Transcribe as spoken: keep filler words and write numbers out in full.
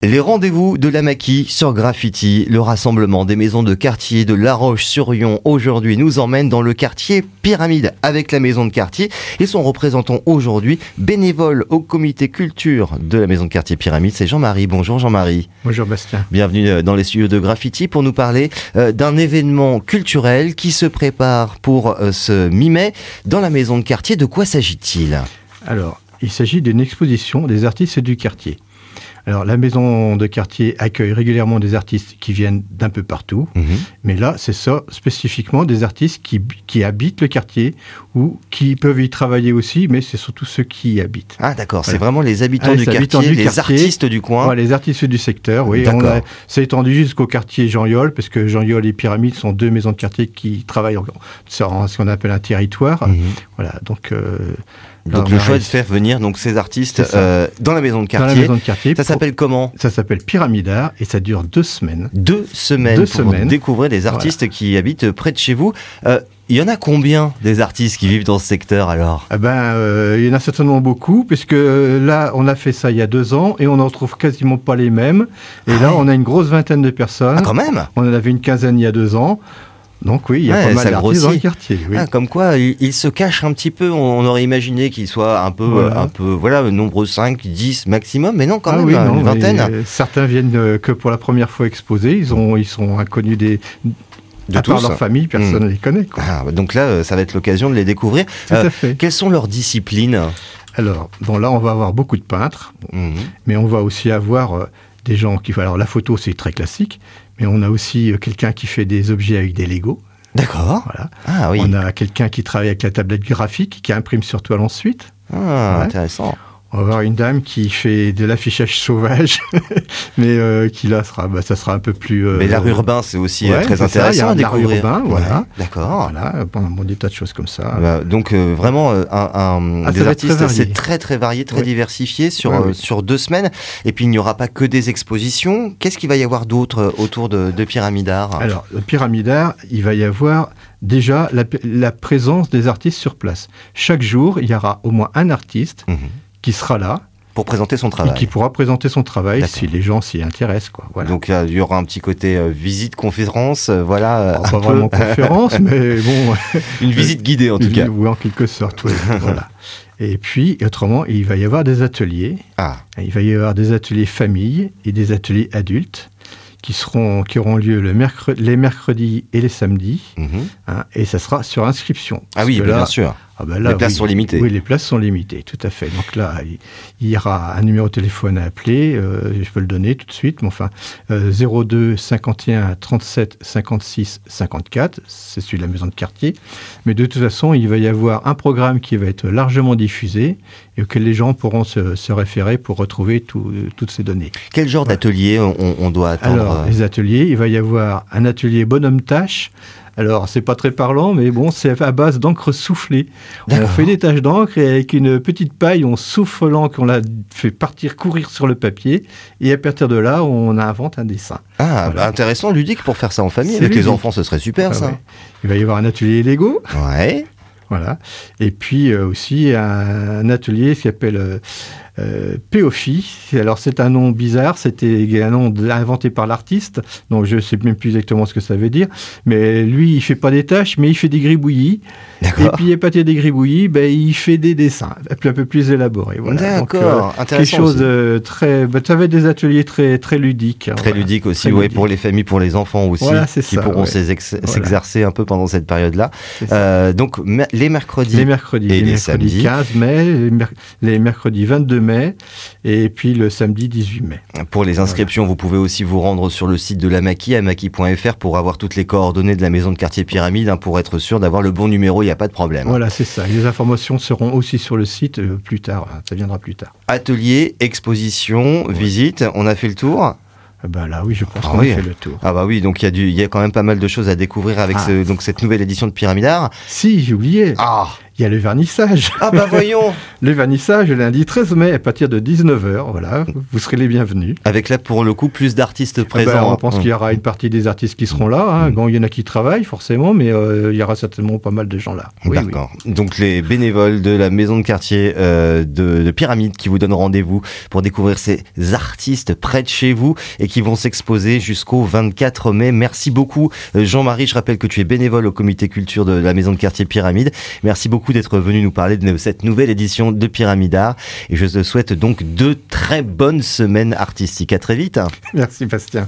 Les rendez-vous de la Maquis sur Graffiti, le rassemblement des maisons de quartier de La Roche-sur-Yon aujourd'hui nous emmène dans le quartier Pyramide avec la maison de quartier et son représentant aujourd'hui bénévole au comité culture de la maison de quartier Pyramide, c'est Jean-Marie. Bonjour Jean-Marie. Bonjour Bastien. Bienvenue dans les studios de Graffiti pour nous parler euh, d'un événement culturel qui se prépare pour euh, ce mi-mai dans la maison de quartier. De quoi s'agit-il ? Alors, il s'agit d'une exposition des artistes du quartier. Alors, la maison de quartier accueille régulièrement des artistes qui viennent d'un peu partout. Mmh. Mais là, c'est ça, spécifiquement des artistes qui, qui habitent le quartier ou qui peuvent y travailler aussi, mais c'est surtout ceux qui y habitent. Ah, d'accord. Voilà. C'est vraiment les habitants, ah, du, les quartier, habitants du les quartier, les artistes du coin. Ouais, les artistes du secteur, oui. On a, c'est étendu jusqu'au quartier Jean-Yol, parce que Jean-Yol et Pyramide sont deux maisons de quartier qui travaillent en, en ce qu'on appelle un territoire. Mmh. Voilà, donc... Euh, Donc le choix de faire venir donc ces artistes euh, dans la maison de quartier. Dans la maison de quartier. Ça s'appelle comment ? Ça s'appelle Pyramidar et ça dure deux semaines. Deux semaines deux pour semaines. découvrir des artistes voilà. qui habitent près de chez vous. Euh, il y en a combien des artistes qui vivent dans ce secteur alors ? Eh ben, euh, il y en a certainement beaucoup, puisque là, on a fait ça il y a deux ans et on n'en retrouve quasiment pas les mêmes. Et ah là, ouais. on a une grosse vingtaine de personnes. Ah, quand même ? On en avait une quinzaine il y a deux ans. Donc oui, il y a ouais, pas mal d'artistes dans le quartier. Oui. Ah, comme quoi, il, il se cache un petit peu. On aurait imaginé qu'il soit un peu, voilà. un peu, voilà, nombreux cinq, dix maximum, mais non, quand ah, même, oui, non, une vingtaine. Certains viennent euh, que pour la première fois exposer. Ils ont, ils sont inconnus des. De à tous. Part leur famille, personne ne mmh. les connaît. Quoi. Ah, donc là, ça va être l'occasion de les découvrir. Tout euh, à fait. Quelles sont leurs disciplines ? Alors, bon, là, on va avoir beaucoup de peintres, mmh. mais on va aussi avoir euh, des gens qui. Alors, la photo, c'est très classique. Mais on a aussi quelqu'un qui fait des objets avec des Legos. D'accord. Voilà. Ah, oui. On a quelqu'un qui travaille avec la tablette graphique, qui imprime sur toile ensuite. Ah, ouais. Intéressant. On va avoir une dame qui fait de l'affichage sauvage, mais euh, qui là sera, bah, ça sera un peu plus. Euh, mais l'art urbain, c'est aussi ouais, très c'est intéressant ça, il y a à découvrir. L'art urbain, voilà. Ouais, d'accord. Voilà, bon, bon, des tas de choses comme ça. Bah, donc euh, vraiment un, un ah, des artistes, très c'est très très varié, très oui. diversifié sur ouais, euh, oui. sur deux semaines. Et puis il n'y aura pas que des expositions. Qu'est-ce qu'il va y avoir d'autre autour de, de Pyramidar ? Alors, le Pyramidar, il va y avoir déjà la, la présence des artistes sur place. Chaque jour, il y aura au moins un artiste mmh. qui sera là. Pour présenter son travail. Et qui pourra présenter son travail D'accord. si les gens s'y intéressent. Quoi. Voilà. Donc euh, il y aura un petit côté euh, visite, conférence, euh, voilà. Euh, oh, pas peu... vraiment conférence, mais bon. Une visite guidée en tout une, cas. Oui, en quelque sorte, oui. Voilà. Et puis, autrement, il va y avoir des ateliers. Ah. Il va y avoir des ateliers famille et des ateliers adultes qui, seront, qui auront lieu le mercredi, les mercredis et les samedis. Mm-hmm. Hein, et ça sera sur inscription. Ah oui, là, bien sûr. Ah ben là, les places oui, sont limitées. Oui, les places sont limitées, tout à fait. Donc là, il y aura un numéro de téléphone à appeler. Euh, je peux le donner tout de suite. Mais enfin, euh, zéro deux cinquante et un trente-sept cinquante-six cinquante-quatre. C'est celui de la maison de quartier. Mais de toute façon, il va y avoir un programme qui va être largement diffusé et auquel les gens pourront se, se référer pour retrouver tout, toutes ces données. Quel genre voilà. d'atelier on, on doit attendre ? Alors, les ateliers, il va y avoir un atelier bonhomme-tâche. Alors, c'est pas très parlant, mais bon, c'est à base d'encre soufflée. D'accord. On fait des taches d'encre et avec une petite paille, on souffle l'encre, on la fait partir courir sur le papier. Et à partir de là, on invente un dessin. Ah, voilà. Bah intéressant, ludique pour faire ça en famille. C'est avec ludique. Les enfants, ce serait super, ah, ça. Ouais. Il va y avoir un atelier Lego. Ouais. Voilà. Et puis euh, aussi un, un atelier qui s'appelle euh, euh, Péophi. Alors c'est un nom bizarre, c'était un nom inventé par l'artiste, donc je ne sais même plus exactement ce que ça veut dire. Mais lui, il ne fait pas des tâches, mais il fait des gribouillis. D'accord. Et puis à partir des gribouillis, ben, il fait des dessins un peu plus élaborés. Voilà. D'accord, donc, euh, intéressant. Quelque chose de très... Ben, ça va être des ateliers très, très ludiques. Hein, très voilà. ludiques aussi, très ouais, ludique. Pour les familles, pour les enfants aussi, voilà, qui ça, pourront ouais. s'ex- voilà. s'exercer un peu pendant cette période-là. Euh, donc les mercredis, les mercredis, et les, les mercredis samedis. quinze mai, les, mer- les mercredis vingt-deux mai, et puis le samedi dix-huit mai. Pour les inscriptions, voilà. Vous pouvez aussi vous rendre sur le site de la Maquis, amaki point f r, pour avoir toutes les coordonnées de la maison de quartier Pyramide, hein, pour être sûr d'avoir le bon numéro, il n'y a pas de problème. Voilà, c'est ça. Les informations seront aussi sur le site euh, plus tard, ça viendra plus tard. Atelier, exposition, ouais. visite, on a fait le tour ? Ben là, oui, je pense ah qu'on oui. a fait le tour. Ah bah oui, donc il y a du, il y a quand même pas mal de choses à découvrir avec ah. ce, donc cette nouvelle édition de Pyramidar. Si, j'ai oublié. Ah. Il y a le vernissage. Ah bah voyons. Le vernissage le lundi treize mai à partir de dix-neuf heures. Voilà, vous serez les bienvenus. Avec là pour le coup plus d'artistes présents. Ah ben, on pense qu'il y aura une partie des artistes qui seront là. Hein. Bon, il y en a qui travaillent forcément, mais euh, il y aura certainement pas mal de gens là. Oui, D'accord. Oui. Donc les bénévoles de la maison de quartier euh, de, de Pyramide qui vous donnent rendez-vous pour découvrir ces artistes près de chez vous et qui vont s'exposer jusqu'au vingt-quatre mai. Merci beaucoup Jean-Marie. Je rappelle que tu es bénévole au comité culture de la maison de quartier Pyramide. Merci beaucoup d'être venu nous parler de cette nouvelle édition de Pyramide Art et je te souhaite donc deux très bonnes semaines artistiques. À très vite. Merci Bastien.